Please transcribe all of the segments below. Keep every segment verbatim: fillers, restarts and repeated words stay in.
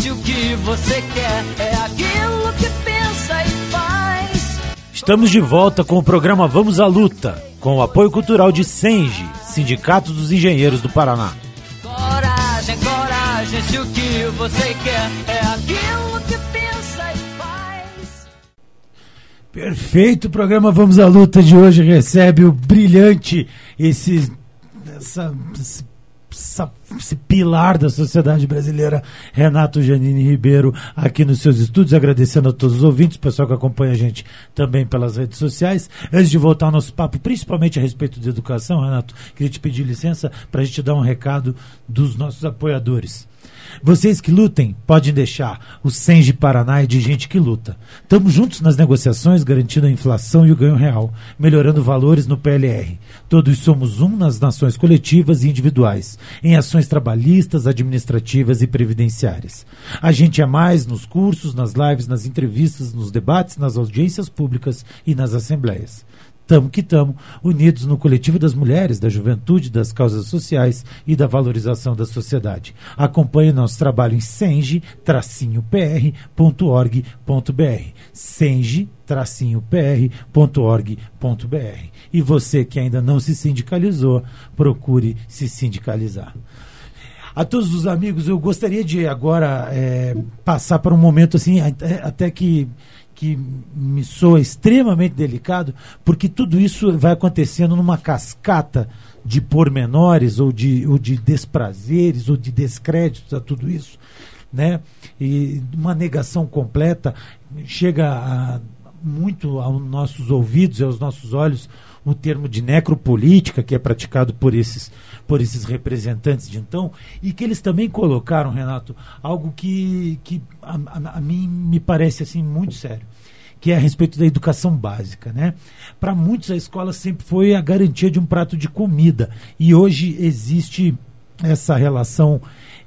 se o que você quer é aquilo que pensa e faz. Estamos de volta com o programa Vamos à Luta, com o apoio cultural de Senge, Sindicato dos Engenheiros do Paraná. Coragem, coragem, se o que você quer é aquilo que pensa e faz. Perfeito, o programa Vamos à Luta de hoje recebe o brilhante, esse, essa, esse, essa, esse pilar da sociedade brasileira, Renato Giannini Ribeiro, aqui nos seus estúdios, agradecendo a todos os ouvintes, o pessoal que acompanha a gente também pelas redes sociais. Antes de voltar ao nosso papo, principalmente a respeito de educação, Renato, queria te pedir licença para a gente dar um recado dos nossos apoiadores. Vocês que lutem, podem deixar o Senge Paraná é de gente que luta. Estamos juntos nas negociações, garantindo a inflação e o ganho real, melhorando valores no P L R. Todos somos um nas nações coletivas e individuais, em ações trabalhistas, administrativas e previdenciárias. A gente é mais nos cursos, nas lives, nas entrevistas, nos debates, nas audiências públicas e nas assembleias. Tamo que tamo, unidos no coletivo das mulheres, da juventude, das causas sociais e da valorização da sociedade. Acompanhe nosso trabalho em senge tracinho p r ponto org ponto b r. senge tracinho p r ponto org ponto b r. E você que ainda não se sindicalizou, procure se sindicalizar. A todos os amigos, eu gostaria de agora é, passar para um momento assim, até, até que... que me soa extremamente delicado, porque tudo isso vai acontecendo numa cascata de pormenores, ou de, ou de desprazeres, ou de descréditos a tudo isso, né? E uma negação completa chega a, muito aos nossos ouvidos e aos nossos olhos o termo de necropolítica, que é praticado por esses, por esses representantes de então, e que eles também colocaram, Renato, algo que, que a, a, a mim me parece assim, muito sério, que é a respeito da educação básica, né? Para muitos a escola sempre foi a garantia de um prato de comida, e hoje existe essa relação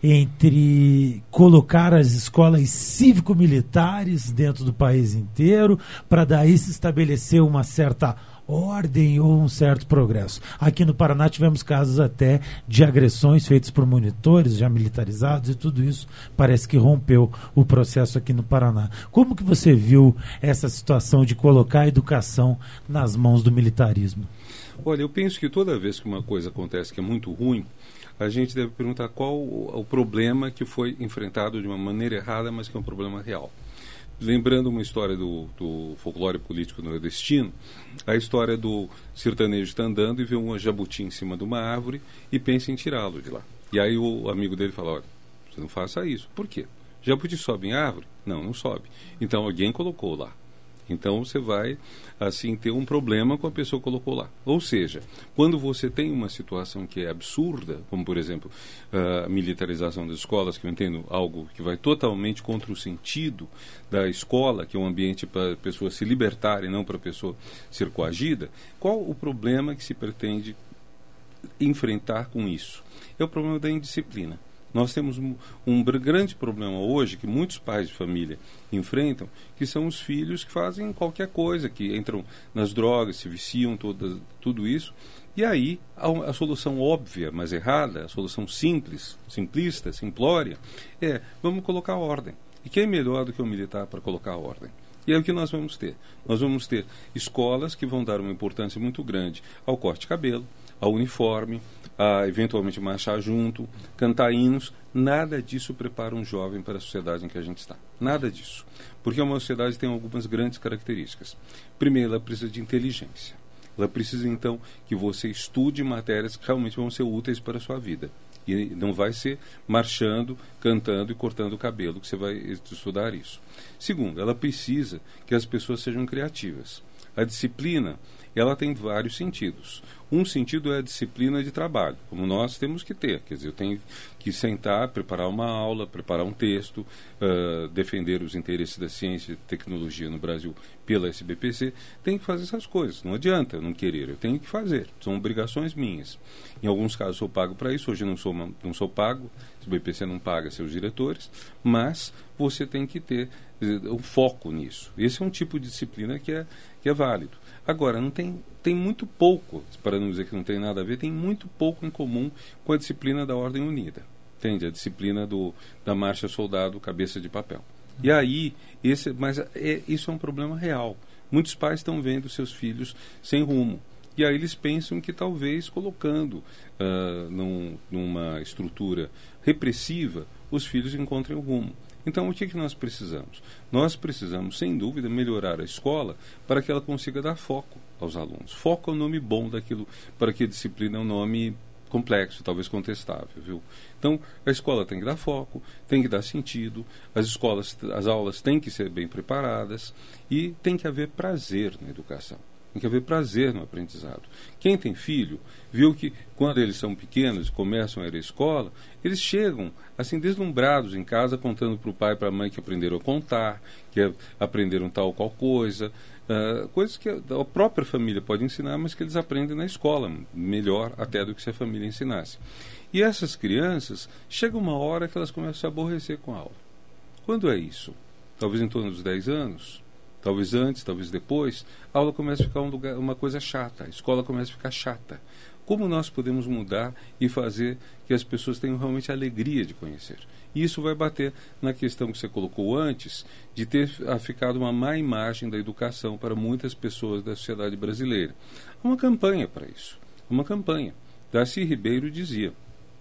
entre colocar as escolas cívico-militares dentro do país inteiro, para daí se estabelecer uma certa ordem ou um certo progresso. Aqui no Paraná tivemos casos até de agressões feitas por monitores já militarizados, e tudo isso parece que rompeu o processo aqui no Paraná. Como que você viu essa situação de colocar a educação nas mãos do militarismo? Olha, eu penso que toda vez que uma coisa acontece que é muito ruim, a gente deve perguntar qual o, o problema que foi enfrentado de uma maneira errada, mas que é um problema real. Lembrando uma história do, do folclore político nordestino, a história do sertanejo está andando e vê um jabuti em cima de uma árvore e pensa em tirá-lo de lá. E aí o amigo dele fala, olha, você não faça isso. Por quê? Jabuti sobe em árvore? Não, não sobe. Então alguém colocou lá. Então você vai, assim, ter um problema com a pessoa que colocou lá. Ou seja, quando você tem uma situação que é absurda, como, por exemplo, a militarização das escolas, que eu entendo algo que vai totalmente contra o sentido da escola, que é um ambiente para a pessoa se libertar e não para a pessoa ser coagida, qual o problema que se pretende enfrentar com isso? É o problema da indisciplina. Nós temos um, um grande problema hoje que muitos pais de família enfrentam, que são os filhos que fazem qualquer coisa, que entram nas drogas, se viciam, toda, tudo isso. E aí a, a solução óbvia, mas errada, a solução simples, simplista, simplória, é vamos colocar ordem. E quem é melhor do que o militar para colocar ordem? E é o que nós vamos ter. Nós vamos ter escolas que vão dar uma importância muito grande ao corte de cabelo, ao uniforme, a eventualmente marchar junto, cantar hinos. Nada disso prepara um jovem para a sociedade em que a gente está. Nada disso. Porque uma sociedade tem algumas grandes características. Primeiro, ela precisa de inteligência. Ela precisa, então, que você estude matérias que realmente vão ser úteis para a sua vida. E não vai ser marchando, cantando e cortando o cabelo que você vai estudar isso. Segundo, ela precisa que as pessoas sejam criativas. A disciplina, ela tem vários sentidos. Um sentido é a disciplina de trabalho, como nós temos que ter. Quer dizer, eu tenho que sentar, preparar uma aula, preparar um texto, uh, defender os interesses da ciência e tecnologia no Brasil pela S B P C. Tenho que fazer essas coisas. Não adianta eu não querer, eu tenho que fazer. São obrigações minhas. Em alguns casos sou pago para isso, hoje não sou, não sou pago, a S B P C não paga seus diretores, mas você tem que ter o um foco nisso. Esse é um tipo de disciplina que é, que é válido. Agora, não tem, tem muito pouco, para não dizer que não tem nada a ver, tem muito pouco em comum com a disciplina da Ordem Unida. Entende? A disciplina do, da marcha soldado, cabeça de papel. E aí, esse, mas é, isso é um problema real. Muitos pais estão vendo seus filhos sem rumo. E aí eles pensam que talvez colocando uh, num, numa estrutura repressiva, os filhos encontrem o rumo. Então, o que, que nós precisamos? Nós precisamos, sem dúvida, melhorar a escola para que ela consiga dar foco aos alunos. Foco é um nome bom daquilo, para que a disciplina é um nome complexo, talvez contestável, viu? Então, a escola tem que dar foco, tem que dar sentido, as escolas, as aulas têm que ser bem preparadas e tem que haver prazer na educação. Tem que haver prazer no aprendizado. Quem tem filho, viu que quando eles são pequenos e começam a ir à escola, eles chegam assim deslumbrados em casa, contando para o pai e para a mãe que aprenderam a contar, que aprenderam tal ou qual coisa, uh, coisas que a própria família pode ensinar, mas que eles aprendem na escola, melhor até do que se a família ensinasse. E essas crianças, chega uma hora que elas começam a se aborrecer com a aula. Quando é isso? Talvez em torno dos dez anos? Talvez antes, talvez depois, a aula começa a ficar um lugar, uma coisa chata, a escola começa a ficar chata. Como nós podemos mudar e fazer que as pessoas tenham realmente a alegria de conhecer? E isso vai bater na questão que você colocou antes, de ter ficado uma má imagem da educação para muitas pessoas da sociedade brasileira. Há uma campanha para isso, uma campanha. Darcy Ribeiro dizia,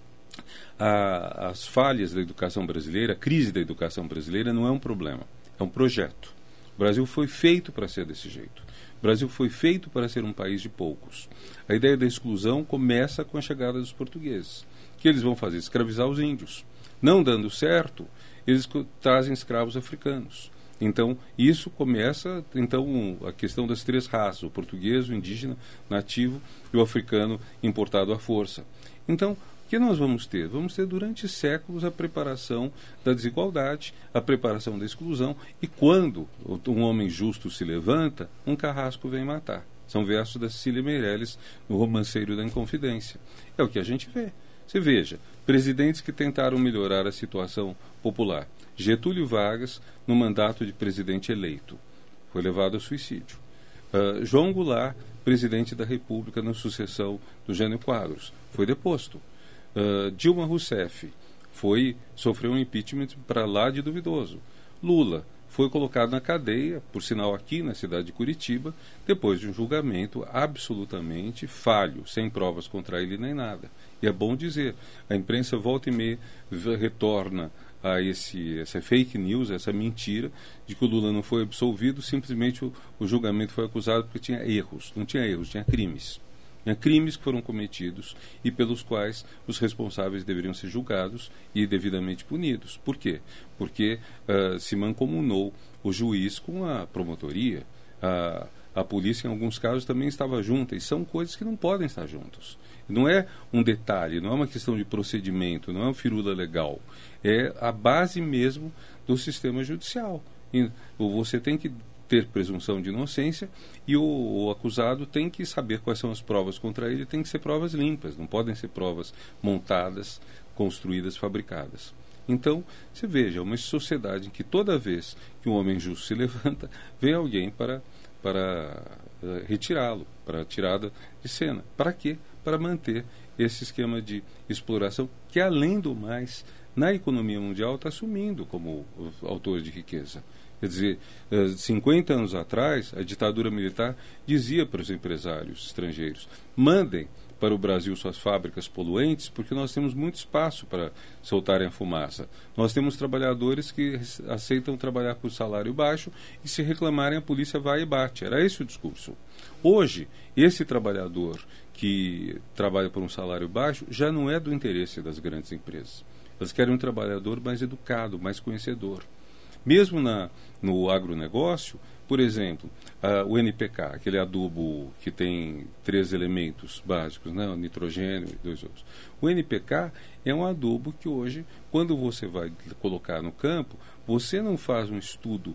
a, as falhas da educação brasileira, a crise da educação brasileira não é um problema, é um projeto. O Brasil foi feito para ser desse jeito. O Brasil foi feito para ser um país de poucos. A ideia da exclusão começa com a chegada dos portugueses, que eles vão fazer escravizar os índios. Não dando certo, eles trazem escravos africanos. Então, isso começa, então, a questão das três raças, o português, o indígena, nativo e o africano importado à força. Então, o que nós vamos ter? Vamos ter durante séculos a preparação da desigualdade, a preparação da exclusão, e quando um homem justo se levanta, um carrasco vem matar. São versos da Cecília Meirelles no Romanceiro da Inconfidência. É o que a gente vê. Você veja, presidentes que tentaram melhorar a situação popular. Getúlio Vargas, no mandato de presidente eleito, foi levado ao suicídio. Uh, João Goulart, presidente da República na sucessão do Jânio Quadros, foi deposto. Uh, Dilma Rousseff foi, sofreu um impeachment para lá de duvidoso. Lula foi colocado na cadeia, por sinal aqui na cidade de Curitiba, depois de um julgamento absolutamente falho, sem provas contra ele nem nada. E é bom dizer, a imprensa volta e meia retorna a esse, essa fake news, essa mentira de que o Lula não foi absolvido, simplesmente o, o julgamento foi acusado porque tinha erros. Não tinha erros, tinha crimes. Tinha crimes que foram cometidos e pelos quais os responsáveis deveriam ser julgados e devidamente punidos. Por quê? Porque uh, se mancomunou o juiz com a promotoria. A, a polícia, em alguns casos, também estava junta. E são coisas que não podem estar juntas. Não é um detalhe, não é uma questão de procedimento, não é uma firula legal. É a base mesmo do sistema judicial. E você tem que ter presunção de inocência e o, o acusado tem que saber quais são as provas contra ele, tem que ser provas limpas, não podem ser provas montadas, construídas, fabricadas. Então, você veja, uma sociedade em que toda vez que um homem justo se levanta, vem alguém para, para uh, retirá-lo, para tirá-lo de cena. Para quê? Para manter esse esquema de exploração que, além do mais, na economia mundial está sumindo como autor de riqueza. Quer dizer, cinquenta anos atrás, a ditadura militar dizia para os empresários estrangeiros: mandem para o Brasil suas fábricas poluentes, porque nós temos muito espaço para soltarem a fumaça. Nós temos trabalhadores que aceitam trabalhar por salário baixo e, se reclamarem, a polícia vai e bate. Era esse o discurso. Hoje, esse trabalhador que trabalha por um salário baixo já não é do interesse das grandes empresas. Elas querem um trabalhador mais educado, mais conhecedor. Mesmo na, no agronegócio, por exemplo, uh, o N P K, aquele adubo que tem três elementos básicos, né, o nitrogênio e dois outros. O N P K é um adubo que hoje, quando você vai colocar no campo, você não faz um estudo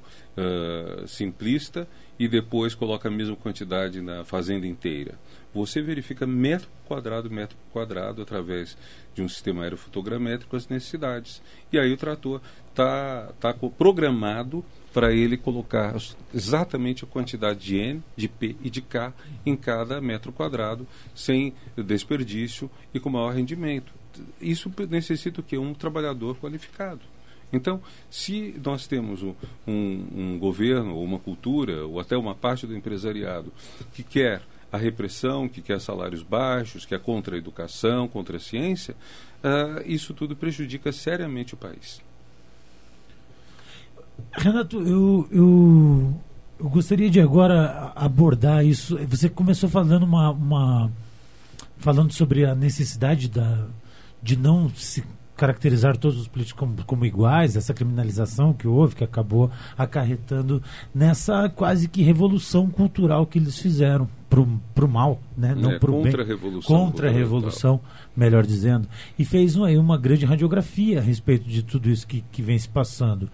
uh, simplista e depois coloca a mesma quantidade na fazenda inteira. Você verifica metro quadrado, metro quadrado, através de um sistema aerofotogramétrico, as necessidades. E aí o trator está tá programado para ele colocar exatamente a quantidade de N, de P e de K em cada metro quadrado, sem desperdício e com maior rendimento. isso necessita o quê? Um trabalhador qualificado. Então, se nós temos um, um, um governo, ou uma cultura, ou até uma parte do empresariado que quer a repressão, que quer salários baixos, que é contra a educação, contra a ciência, uh, isso tudo prejudica seriamente o país. Renato, eu, eu, eu gostaria de agora abordar isso. Você começou falando, uma, uma, falando sobre a necessidade da, de não se caracterizar todos os políticos como, como iguais, essa criminalização que houve, que acabou acarretando nessa quase que revolução cultural que eles fizeram para o mal, né? Não é, pro bem. Contra a revolução. Contra a revolução, melhor dizendo. E fez uma, uma grande radiografia a respeito de tudo isso que, que vem se passando.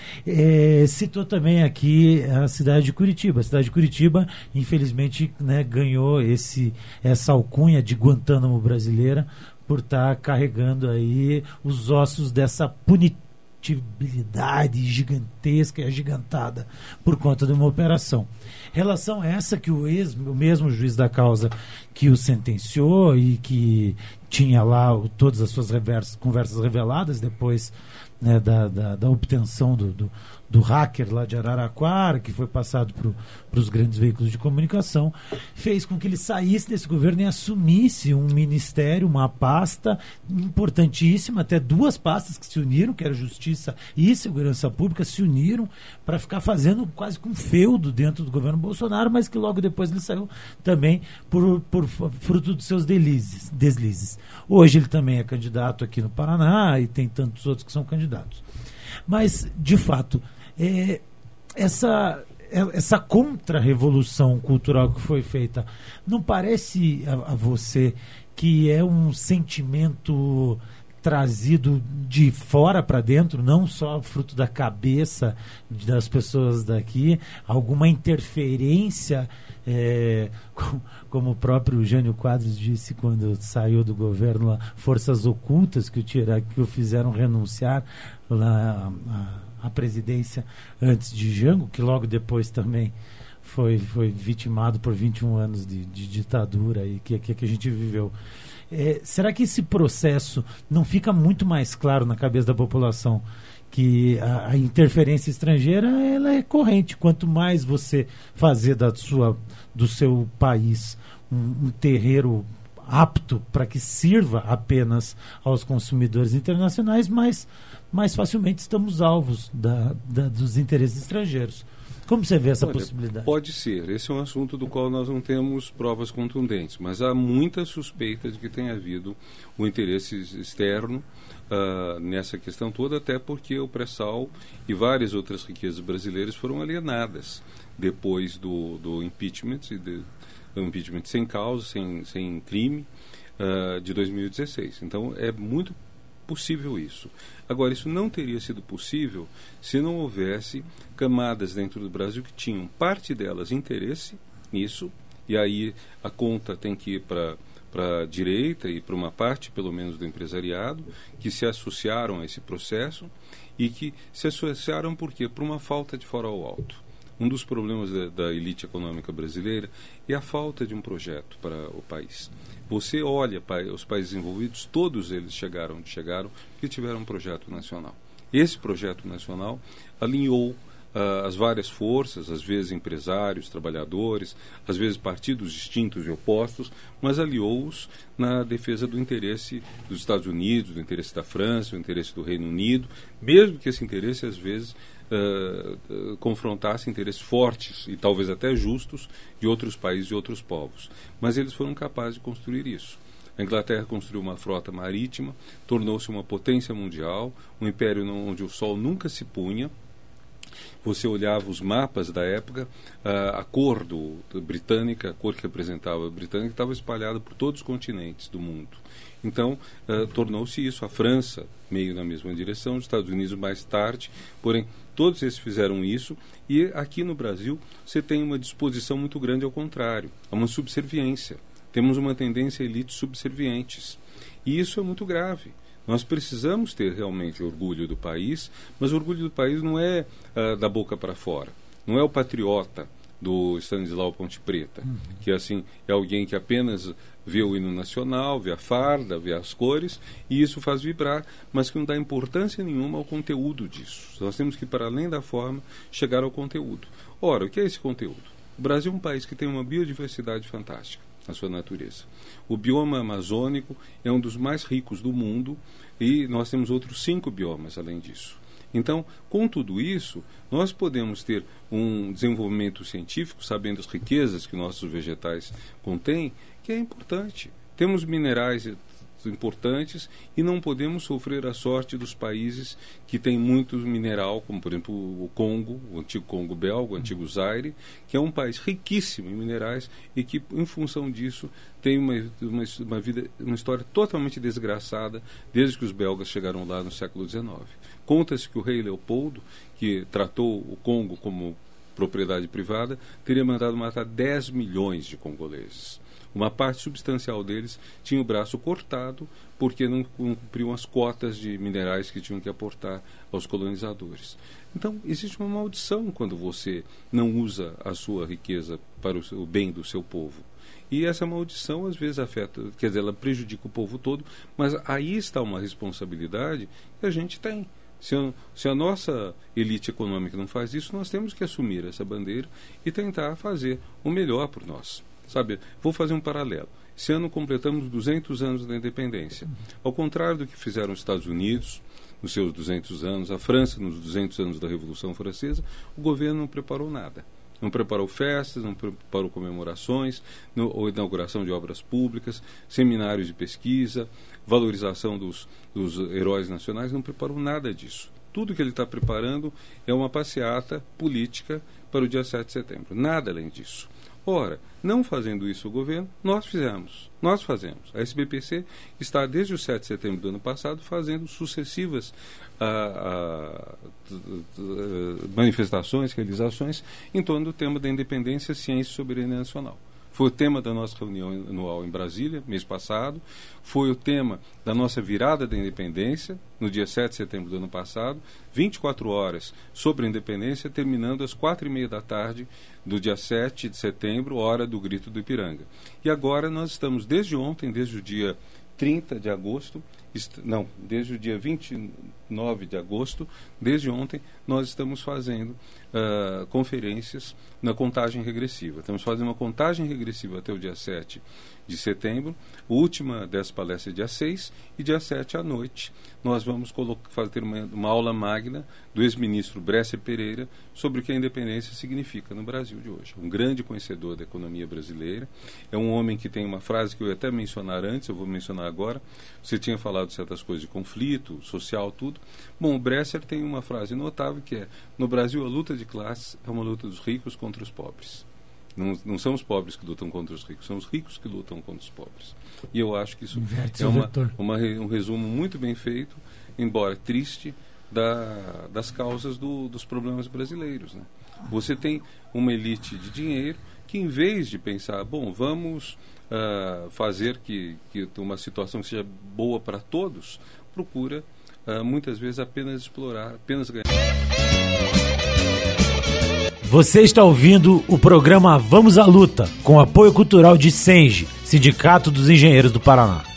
É, citou também aqui a cidade de Curitiba. A cidade de Curitiba, infelizmente, né, ganhou esse, essa alcunha de Guantánamo brasileira por estar tá carregando aí os ossos dessa punitibilidade gigantesca e agigantada por conta de uma operação. Relação essa que o, ex, o mesmo juiz da causa que o sentenciou e que tinha lá o, todas as suas reversas, conversas reveladas depois, né, da, da, da obtenção do, do, do hacker lá de Araraquara, que foi passado para os grandes veículos de comunicação, fez com que ele saísse desse governo e assumisse um ministério, uma pasta importantíssima, até duas pastas que se uniram, que era Justiça e Segurança Pública, se uniram para ficar fazendo quase que um feudo dentro do governo Bolsonaro, mas que logo depois ele saiu também por, por fruto dos seus deslizes, deslizes. Hoje ele também é candidato aqui no Paraná e tem tantos outros que são candidatos. Mas, de fato, é, essa, essa contra-revolução cultural que foi feita, não parece a, a você que é um sentimento trazido de fora para dentro, não só fruto da cabeça das pessoas daqui, alguma interferência, é, com, como o próprio Jânio Quadros disse quando saiu do governo, lá, forças ocultas que o, tira, que o fizeram renunciar lá à presidência antes de Jango, que logo depois também foi, foi vitimado por vinte e um anos de, de ditadura e que, que, que a gente viveu. É, será que esse processo não fica muito mais claro na cabeça da população que a, a interferência estrangeira ela é corrente? Quanto mais você fazer da sua, do seu país um, um terreiro apto para que sirva apenas aos consumidores internacionais, mais, mais facilmente estamos alvos da, da, dos interesses estrangeiros. Como você vê essa Olha, possibilidade? Pode ser. Esse é um assunto do qual nós não temos provas contundentes, mas há muita suspeita de que tenha havido um interesse externo uh, nessa questão toda, até porque o pré-sal e várias outras riquezas brasileiras foram alienadas depois do, do impeachment, de, do impeachment sem causa, sem, sem crime, uh, de dois mil e dezesseis. Então, é muito possível isso. Agora, isso não teria sido possível se não houvesse camadas dentro do Brasil que tinham, parte delas, interesse nisso, e aí a conta tem que ir para para a direita e para uma parte, pelo menos, do empresariado, que se associaram a esse processo e que se associaram por quê? Por uma falta de fora ao alto. Um dos problemas da, da elite econômica brasileira é a falta de um projeto para o país. Você olha para os países envolvidos, todos eles chegaram onde chegaram porque tiveram um projeto nacional. Esse projeto nacional alinhou uh, as várias forças, às vezes empresários, trabalhadores, às vezes partidos distintos e opostos, mas aliou-os na defesa do interesse dos Estados Unidos, do interesse da França, do interesse do Reino Unido, mesmo que esse interesse, às vezes, Uh, uh, confrontasse interesses fortes e talvez até justos de outros países e outros povos. Mas eles foram capazes de construir isso. A Inglaterra construiu uma frota marítima, tornou-se uma potência mundial, um império onde o sol nunca se punha. Você olhava os mapas da época, uh, a cor do, do britânica, a cor que representava a britânica, estava espalhada por todos os continentes do mundo. Então, uh, tornou-se isso. A França, meio na mesma direção, os Estados Unidos mais tarde, porém, todos esses fizeram isso, e aqui no Brasil você tem uma disposição muito grande ao contrário, há uma subserviência. Temos uma tendência a elites subservientes. E isso é muito grave. Nós precisamos ter realmente orgulho do país, mas o orgulho do país não é uh, da boca para fora. Não é o patriota do Stanislau Ponte Preta, uhum. que assim é alguém que apenas vê o hino nacional, vê a farda, vê as cores, e isso faz vibrar, mas que não dá importância nenhuma ao conteúdo disso. Nós temos que, para além da forma, chegar ao conteúdo. Ora, o que é esse conteúdo? O Brasil é um país que tem uma biodiversidade fantástica na sua natureza. O bioma amazônico é um dos mais ricos do mundo, e nós temos outros cinco biomas além disso. Então, com tudo isso, nós podemos ter um desenvolvimento científico, sabendo as riquezas que nossos vegetais contêm, que é importante. Temos minerais importantes e não podemos sofrer a sorte dos países que têm muito mineral, como por exemplo o Congo, o antigo Congo belga, o antigo Zaire, que é um país riquíssimo em minerais e que, em função disso, tem uma, uma, uma, vida, uma história totalmente desgraçada desde que os belgas chegaram lá no século dezenove. Conta-se que o rei Leopoldo, que tratou o Congo como propriedade privada, teria mandado matar dez milhões de congoleses. Uma parte substancial deles tinha o braço cortado porque não cumpriam as cotas de minerais que tinham que aportar aos colonizadores. Então, existe uma maldição quando você não usa a sua riqueza para o bem do seu povo. E essa maldição, às vezes, afeta, quer dizer, ela prejudica o povo todo, mas aí está uma responsabilidade que a gente tem. Se a, se a nossa elite econômica não faz isso, nós temos que assumir essa bandeira e tentar fazer o melhor por nós. Sabe, vou fazer um paralelo. Esse ano completamos duzentos anos da independência. Ao contrário do que fizeram os Estados Unidos nos seus duzentos anos, a França nos duzentos anos da Revolução Francesa, o governo não preparou nada. Não preparou festas, não preparou comemorações, não, ou inauguração de obras públicas, seminários de pesquisa, valorização dos, dos heróis nacionais, não preparou nada disso. Tudo que ele está preparando é uma passeata política para o dia sete de setembro. Nada além disso. Ora, não fazendo isso o governo, nós fizemos, nós fazemos. A S B P C está desde o sete de setembro do ano passado fazendo sucessivas ah, ah, manifestações, realizações em torno do tema da independência, ciência e soberania nacional. Foi o tema da nossa reunião anual em Brasília, mês passado. Foi o tema da nossa virada da independência, no dia sete de setembro do ano passado. vinte e quatro horas sobre a independência, terminando às quatro e meia da tarde do dia sete de setembro, hora do Grito do Ipiranga. E agora nós estamos, desde ontem, desde o dia trinta de agosto, est- não, desde o dia vinte e nove de agosto, desde ontem, nós estamos fazendo uh, conferências na contagem regressiva. Estamos fazendo uma contagem regressiva até o dia sete de setembro, a última dessas palestras é dia seis, e dia sete à noite nós vamos colocar, fazer uma, uma aula magna do ex-ministro Bresser Pereira sobre o que a independência significa no Brasil de hoje. Um grande conhecedor da economia brasileira, é um homem que tem uma frase que eu ia até mencionar antes, eu vou mencionar agora. Você tinha falado de certas coisas de conflito social, tudo. Bom, o Bresser tem uma frase notável que é: no Brasil a luta de classes é uma luta dos ricos contra os pobres. Não, não são os pobres que lutam contra os ricos, são os ricos que lutam contra os pobres. E eu acho que isso Inverte é uma, uma, um resumo muito bem feito, embora triste, da, das causas do, dos problemas brasileiros, né? Você tem uma elite de dinheiro que, em vez de pensar, bom, vamos uh, fazer que, que uma situação que seja boa para todos, procura uh, muitas vezes apenas explorar, apenas ganhar. Você está ouvindo o programa Vamos à Luta, com apoio cultural de Senge, Sindicato dos Engenheiros do Paraná.